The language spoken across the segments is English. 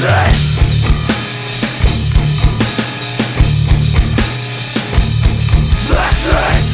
right. That's right.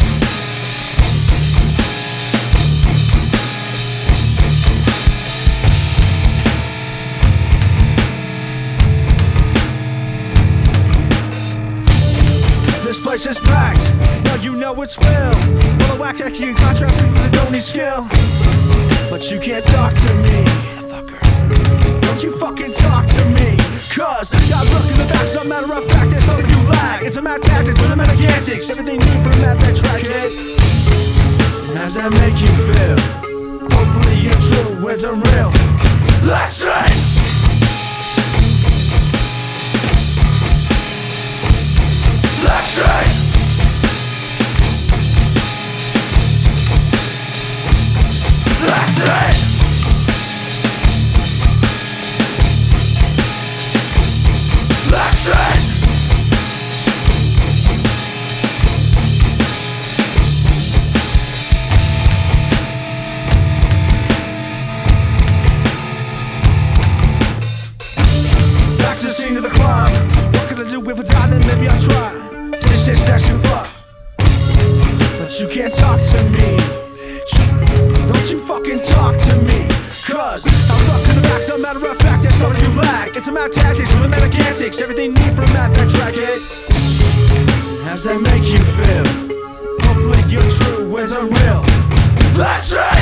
This place is packed, now you know it's filled full of whack acting and contract people that don't need skill. But you can't talk to me, fucker. Don't you fucking talk to me, cause got look in the back, some matter of fact, there's something you lack. It's a mad tactics with a mad antics, everything new from that track hit. How's that make you feel? Hopefully you're true and unreal. That's right. That's right. That's right. That's right. Back to the scene of the crime. What could I do if I die? Then maybe I'll try. This shit's next to fuck. But you can't talk to me, bitch. Don't you fucking talk to me, cause I'm fucking the back, some matter of fact, there's something you lack. It's a mad tactics with a mad antics, everything new from that track hit. How's that make you feel? Hopefully you're true and unreal. That's right.